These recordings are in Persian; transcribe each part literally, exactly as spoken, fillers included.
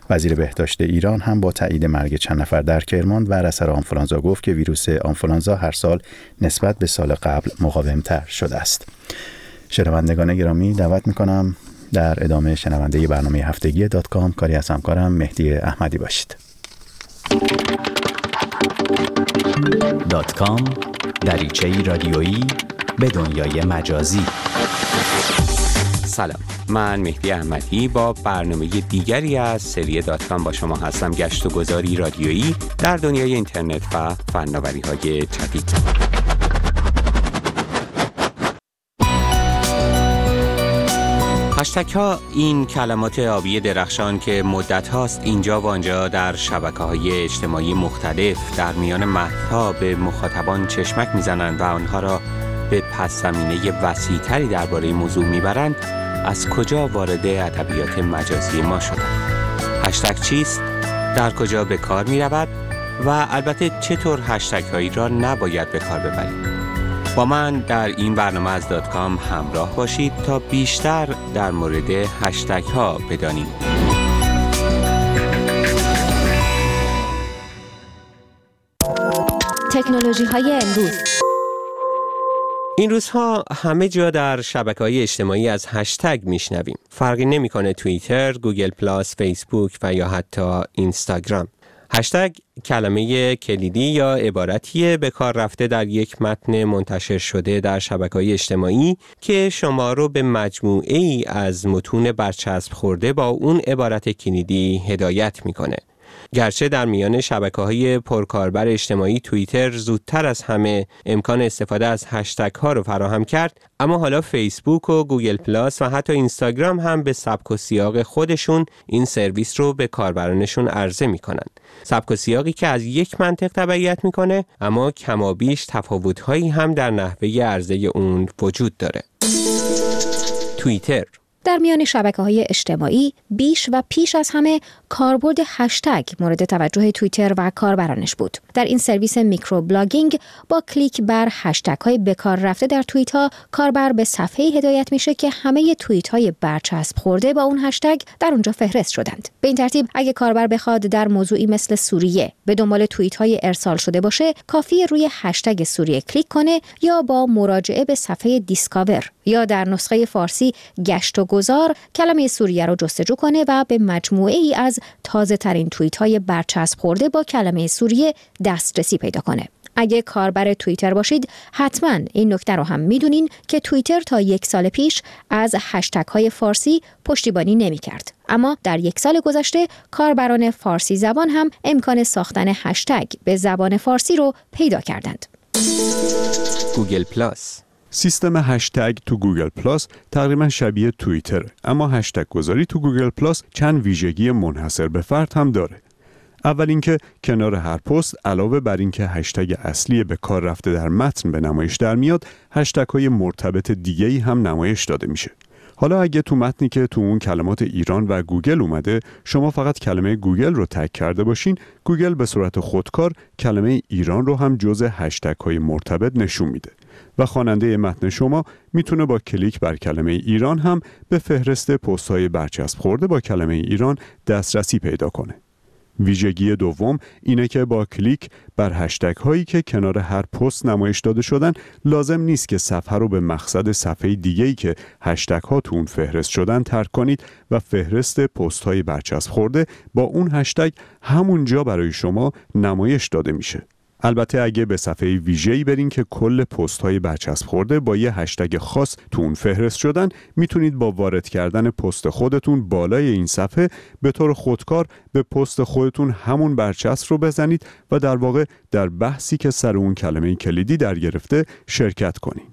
وزیر بهداشت ایران هم با تایید مرگ چند نفر در کرمان و اثر آنفولانزا گفت که ویروس آنفولانزا هر سال نسبت به سال قبل مقاوم‌تر شده است. شنوندگان گرامی، دعوت می‌کنم در ادامه شنونده برنامه هفتگی دات کام کاری از همکارم مهدی احمدی باشید. دات کام، دریچه‌ای رادیویی به دنیای مجازی. سلام، من مهدی احمدی با برنامه دیگری از سری دات کام با شما هستم. گشت و گذاری رادیویی در دنیای اینترنت و فناوری‌های جدید. هشتگ ها، این کلمات آبی درخشان که مدت هاست اینجا و آنجا در شبکه‌های اجتماعی مختلف در میان متن‌ها به مخاطبان چشمک میزنند و آنها را به پس زمینه وسیع‌تری درباره موضوع میبرند، از کجا وارد ادبیات مجازی ما شدند؟ هشتگ چیست؟ در کجا به کار میرود؟ و البته چطور هشتگ هایی را نباید به کار ببرید؟ با من در این برنامه از دات کام همراه باشید تا بیشتر در مورد هشتگ ها بدانیم. تکنولوژی های امروز. این روزها همه جا در شبکه‌های اجتماعی از هشتگ میشنویم. فرقی نمی‌کنه توییتر، گوگل پلاس، فیسبوک و یا حتی اینستاگرام. هشتگ کلمه کلیدی یا عبارتیه به کار رفته در یک متن منتشر شده در شبکه‌های اجتماعی که شما رو به مجموعه ای از متون برچسب خورده با اون عبارت کلیدی هدایت میکنه. گرچه در میان شبکه‌های پرکاربر اجتماعی توییتر زودتر از همه امکان استفاده از هشتگ ها رو فراهم کرد، اما حالا فیسبوک و گوگل پلاس و حتی اینستاگرام هم به سبک و سیاق خودشون این سرویس رو به کاربرانشون عرضه میکنن. سبک و سیاقی که از یک منطق تبعیت میکنه، اما کمابیش تفاوت‌هایی هم در نحوه عرضه اون وجود داره. توییتر در میان شبکه‌های اجتماعی بیش و پیش از همه کاربرد هشتگ مورد توجه توییتر و کاربرانش بود. در این سرویس میکرو بلاگینگ با کلیک بر هشتگ‌های به کار رفته در توییت‌ها، کاربر به صفحه‌ای هدایت میشه که همه توییت‌های برچسب خورده با اون هشتگ در اونجا فهرست شدند. به این ترتیب اگه کاربر بخواد در موضوعی مثل سوریه به دنبال توییت‌های ارسال شده باشه، کافیه روی هشتگ سوریه کلیک کنه یا با مراجعه به صفحه دیسکاور یا در نسخه فارسی گشت و گذار کلمه سوریه رو جستجو کنه و به مجموعه ای از تازه ترین توییت های برچسب خورده با کلمه سوریه دسترسی پیدا کنه. اگه کاربر توییتر باشید، حتما این نکته رو هم میدونین که توییتر تا یک سال پیش از هشتگ های فارسی پشتیبانی نمی کرد. اما در یک سال گذشته کاربران فارسی زبان هم امکان ساختن هشتگ به زبان فارسی رو پیدا کردند. گوگل پلاس سیستم هشتگ تو گوگل پلاس تقریبا شبیه توییتر، اما هشتگ گذاری تو گوگل پلاس چند ویژگی منحصر به فرد هم داره. اول اینکه کنار هر پست علاوه بر اینکه هشتگ اصلی به کار رفته در متن به نمایش در میاد، هشتگ های مرتبط دیگه‌ای هم نمایش داده میشه. حالا اگه تو متنی که تو اون کلمات ایران و گوگل اومده، شما فقط کلمه گوگل رو تگ کرده باشین، گوگل به صورت خودکار کلمه ایران رو هم جزء هشتگ های مرتبط نشون میده و خواننده متن شما میتونه با کلیک بر کلمه ایران هم به فهرست پست های برچسب خورده با کلمه ایران دسترسی پیدا کنه. ویژگی دوم اینه که با کلیک بر هشتگ هایی که کنار هر پست نمایش داده شدن، لازم نیست که صفحه رو به مقصد صفحه دیگه‌ای که هشتگ ها تو اون فهرست شدن ترک کنید و فهرست پست های برچسب خورده با اون هشتگ همونجا برای شما نمایش داده میشه. البته اگه به صفحه ویژه‌ای برین که کل پست‌های برچسب خورده با یه هشتگ خاص تو اون فهرست شدن، میتونید با وارد کردن پست خودتون بالای این صفحه به طور خودکار به پست خودتون همون برچسب رو بزنید و در واقع در بحثی که سر اون کلمه کلیدی در گرفته شرکت کنین.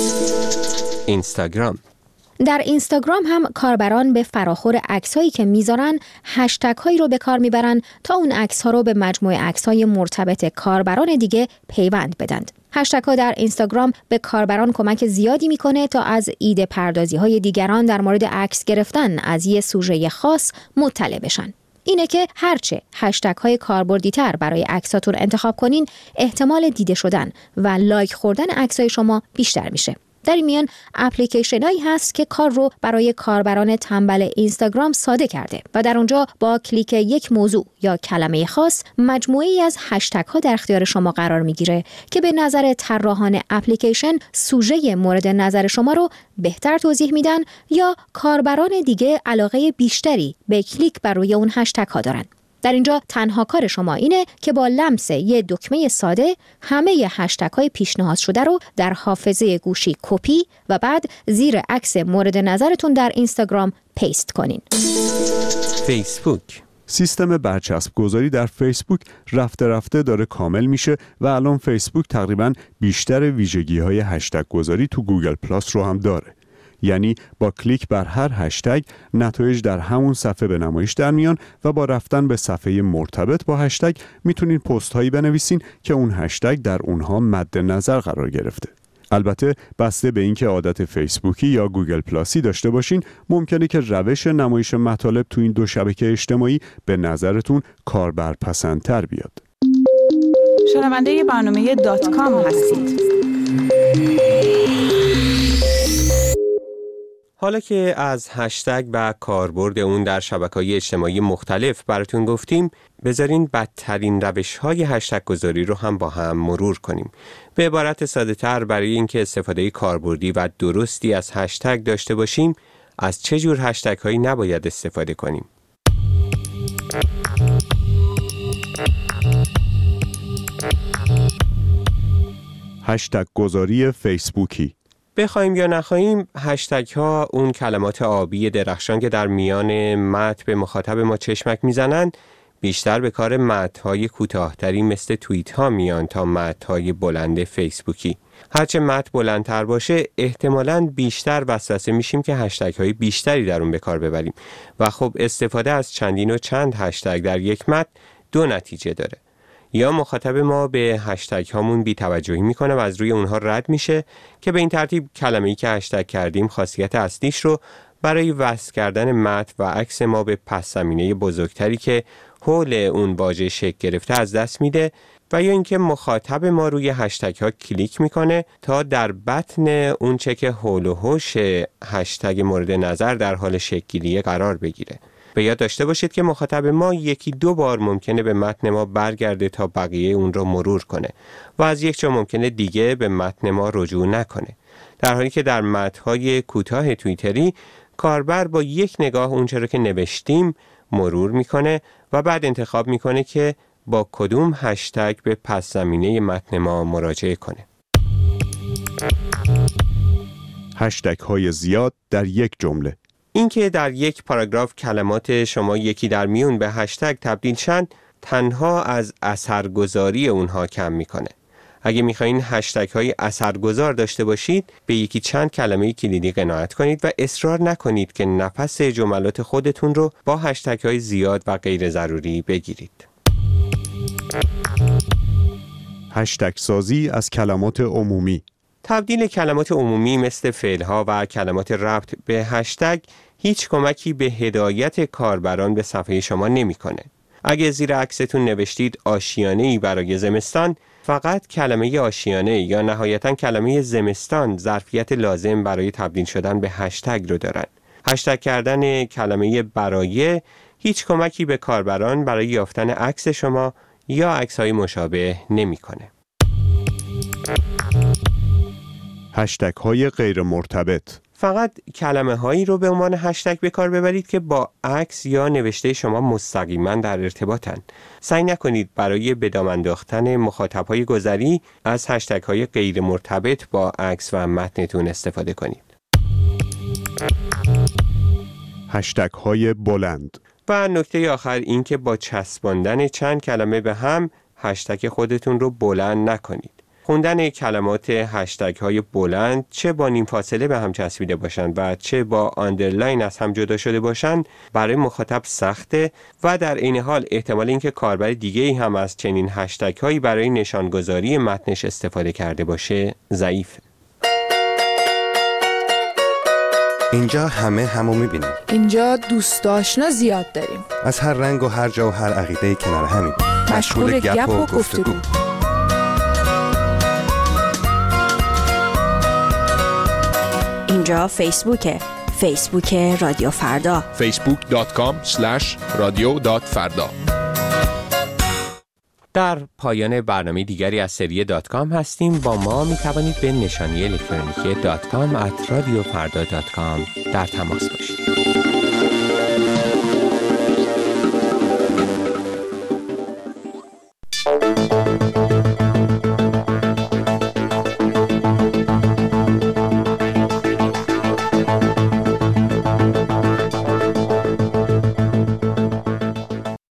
اینستاگرام در اینستاگرام هم کاربران به فراخور عکسایی که میذارن هشتگ هایی رو به کار میبرن تا اون عکس ها رو به مجموعه عکس های مرتبط کاربران دیگه پیوند بدند. هشتگ ها در اینستاگرام به کاربران کمک زیادی میکنه تا از ایده پردازی های دیگران در مورد عکس گرفتن از یه سوژه خاص مطلع بشن. اینه که هرچه هشتگ های کاربردی تر برای عکساتون انتخاب کنین، احتمال دیده شدن و لایک خوردن عکسای شما بیشتر میشه. در این میان اپلیکیشنایی هست که کار رو برای کاربران تنبل اینستاگرام ساده کرده و در اونجا با کلیک یک موضوع یا کلمه خاص مجموعه‌ای از هشتگ ها در اختیار شما قرار میگیره که به نظر طراحان اپلیکیشن سوژه مورد نظر شما رو بهتر توضیح میدن یا کاربران دیگه علاقه بیشتری به کلیک بر روی اون هشتگ ها دارن. در اینجا تنها کار شما اینه که با لمس یه دکمه ساده همه ی هشتگ های پیشنهاد شده رو در حافظه گوشی کپی و بعد زیر عکس مورد نظرتون در اینستاگرام پیست کنین. فیسبوک سیستم برچسب گذاری در فیسبوک رفته رفته داره کامل میشه و الان فیسبوک تقریباً بیشتر ویژگی های هشتگ گذاری تو گوگل پلاس رو هم داره. یعنی با کلیک بر هر هشتگ نتایج در همون صفحه به نمایش در میان و با رفتن به صفحه مرتبط با هشتگ میتونین پست هایی بنویسین که اون هشتگ در اونها مد نظر قرار گرفته. البته بسته به اینکه عادت فیسبوکی یا گوگل پلاسی داشته باشین ممکنه که روش نمایش مطالب تو این دو شبکه اجتماعی به نظرتون کاربرپسندتر بیاد. شنونده برنامه دات کام هستید. حالا که از هشتگ و کاربرد اون در شبکه‌های اجتماعی مختلف براتون گفتیم، بذارین بدترین روش‌های هشتگ گذاری رو هم با هم مرور کنیم. به عبارت ساده‌تر، برای اینکه استفاده کاربردی و درستی از هشتگ داشته باشیم، از چه جور هشتگ هایی نباید استفاده کنیم؟ هشتگ گذاری فیسبوکی. بخوایم یا نخواهیم، هشتگ ها اون کلمات آبی درخشان که در میان متن به مخاطب ما چشمک میزنن بیشتر به کار متن های کوتاه‌تری مثل توییت ها میان تا متن های بلند فیسبوکی. هرچه متن بلندتر باشه احتمالاً بیشتر وسوسه میشیم که هشتگ های بیشتری در اون به کار ببریم و خب استفاده از چندین و چند هشتگ در یک متن دو نتیجه داره. یا مخاطب ما به هشتگ هامون بی توجهی میکنه و از روی اونها رد میشه که به این ترتیب کلمه‌ای که هشتگ کردیم خاصیت اصلیش رو برای وصل کردن متن و عکس ما به پس زمینه بزرگتری که حول اون واژه شکل گرفته از دست میده و یا اینکه مخاطب ما روی هشتگ ها کلیک میکنه تا در بطن اون چه که حول و حوش هشتگ مورد نظر در حال شکل گیری قرار بگیره. به یاد داشته باشید که مخاطب ما یکی دو بار ممکنه به متن ما برگرده تا بقیه اون رو مرور کنه و از یک جا ممکنه دیگه به متن ما رجوع نکنه، در حالی که در متن‌های کوتاه توییتری کاربر با یک نگاه اونچه رو که نوشتیم مرور میکنه و بعد انتخاب میکنه که با کدوم هشتگ به پس زمینه متن ما مراجعه کنه. هشتگ های زیاد در یک جمله. اینکه در یک پاراگراف کلمات شما یکی در میون به هشتگ تبدیل شن تنها از اثرگذاری اونها کم میکنه. اگه میخواین هشتگ های اثرگذار داشته باشید به یکی چند کلمه کلیدی قناعت کنید و اصرار نکنید که نفس جملات خودتون رو با هشتگ های زیاد و غیر ضروری بگیرید. هشتگ سازی از کلمات عمومی. تبدیل کلمات عمومی مثل فعل‌ها و کلمات ربط به هشتگ هیچ کمکی به هدایت کاربران به صفحه شما نمی‌کنه. اگه زیر عکستون نوشتید آشیانه‌ای برای زمستان، فقط کلمه آشیانه یا نهایتاً کلمه زمستان ظرفیت لازم برای تبدیل شدن به هشتگ رو دارن. هشتگ کردن کلمه برای هیچ کمکی به کاربران برای یافتن عکس شما یا عکس‌های مشابه نمی‌کنه. هشتگ های غیر مرتبط. فقط کلمه هایی رو به عنوان هشتگ به کار ببرید که با عکس یا نوشته شما مستقیما در ارتباطن. سعی نکنید برای به دام انداختن مخاطب های گذری از هشتگ های غیر مرتبط با عکس و متنتون استفاده کنید. هشتگ های بلند. و نکته آخر این که با چسباندن چند کلمه به هم هشتگ خودتون رو بلند نکنید. خوندن کلمات هشتگ های بلند چه با نیم فاصله به هم چسبیده باشند و چه با آندرلاین از هم جدا شده باشند برای مخاطب سخته و در این حال احتمال اینکه کاربر دیگه‌ای هم از چنین هشتگ هایی برای نشانگذاری متنش استفاده کرده باشه ضعیفه. اینجا همه همو میبینیم. اینجا دوست آشنا زیاد داریم. از هر رنگ و هر جا و هر عقیده کنار همیم. مشغول گپ و گفتگو. اینجا فیسبوکه. فیسبوک رادیو فردا. فیسبوک دات کام اسلش رادیو دات فردا. در پایان برنامه دیگری از سری دات کام هستیم. با ما می توانید به نشانی الکترونیکی دات کام ات رادیو فردا دات کام در تماس باشید.